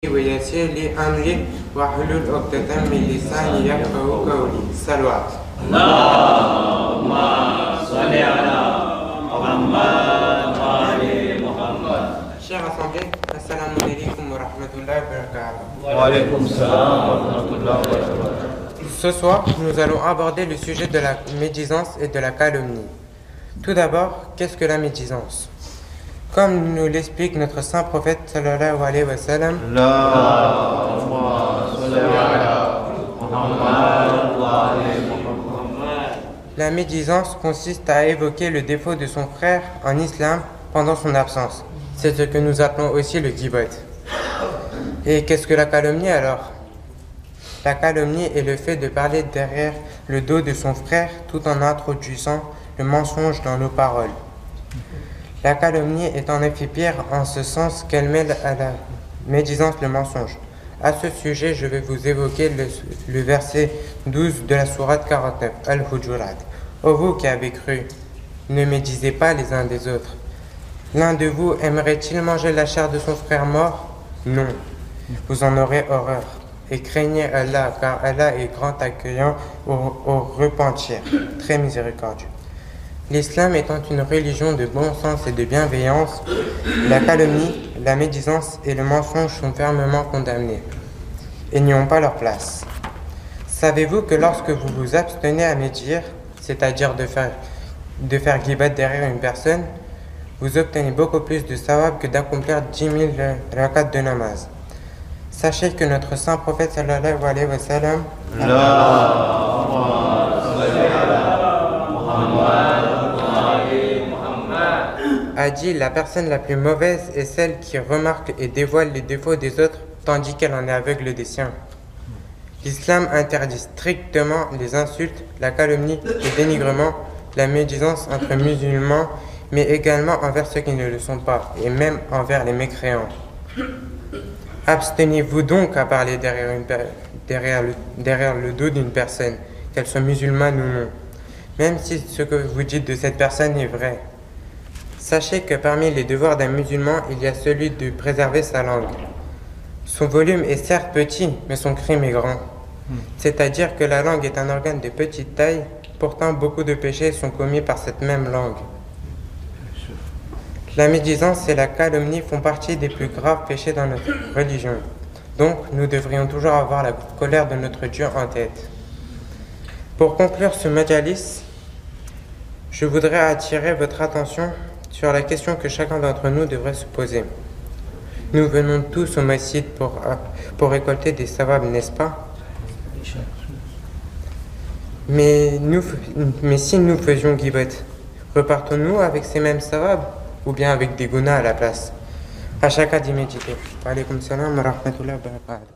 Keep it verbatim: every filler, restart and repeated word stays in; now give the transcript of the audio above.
ويسر لي أمري واحلل عقدة من لساني يفقهوا قولي. صلوات. اللهم صل على محمد وآل محمد. Chers assemblés, assalamu alaikum wa rahmatullahi wa barakatuh. Wa alaykum salam wa rahmatullahi wa barakatuh. Ce soir, nous allons aborder le sujet de la médisance et de la calomnie. Tout d'abord, qu'est-ce que la médisance? Comme nous l'explique notre saint prophète sallallahu alayhi wa sallam, la médisance consiste à évoquer le défaut de son frère en islam pendant son absence. C'est ce que nous appelons aussi le ghibot. Et qu'est-ce que la calomnie alors? La calomnie est le fait de parler derrière le dos de son frère tout en introduisant le mensonge dans nos paroles. La calomnie est en effet pire en ce sens qu'elle mêle à la médisance le mensonge. À ce sujet, je vais vous évoquer le, le verset douze de la sourate quarante-neuf, Al-Hujurat. Ô vous qui avez cru, ne médisez pas les uns des autres. L'un de vous aimerait-il manger la chair de son frère mort? Non, vous en aurez horreur. Et craignez Allah, car Allah est grand accueillant au, au repentir, très miséricordieux. L'islam étant une religion de bon sens et de bienveillance, la calomnie, la médisance et le mensonge sont fermement condamnés et n'y ont pas leur place. Savez-vous que lorsque vous vous abstenez à médire, c'est-à-dire de faire, de faire ghibat derrière une personne, vous obtenez beaucoup plus de sawab que d'accomplir dix mille rakats de namaz. Sachez que notre saint prophète sallallahu alayhi wa sallam a dit: la personne la plus mauvaise est celle qui remarque et dévoile les défauts des autres tandis qu'elle en est aveugle des siens. L'islam interdit strictement les insultes, la calomnie, le dénigrement, la médisance entre musulmans, mais également envers ceux qui ne le sont pas, et même envers les mécréants. Abstenez-vous donc à parler derrière, une derrière, le, derrière le dos d'une personne, qu'elle soit musulmane ou non, même si ce que vous dites de cette personne est vrai. Sachez que parmi les devoirs d'un musulman, il y a celui de préserver sa langue. Son volume est certes petit, mais son crime est grand. C'est-à-dire que la langue est un organe de petite taille, pourtant beaucoup de péchés sont commis par cette même langue. La médisance et la calomnie font partie des plus graves péchés dans notre religion. Donc, nous devrions toujours avoir la colère de notre Dieu en tête. Pour conclure ce majalis, je voudrais attirer votre attention sur la question que chacun d'entre nous devrait se poser. Nous venons tous au masjid pour, pour récolter des sawabs, n'est-ce pas? Mais, nous, mais si nous faisions ghibot, repartons-nous avec ces mêmes sawabs ou bien avec des gunas à la place? À chacun d'y méditer. Wa alaykum salam wa rahmatullahi wa barakatuh.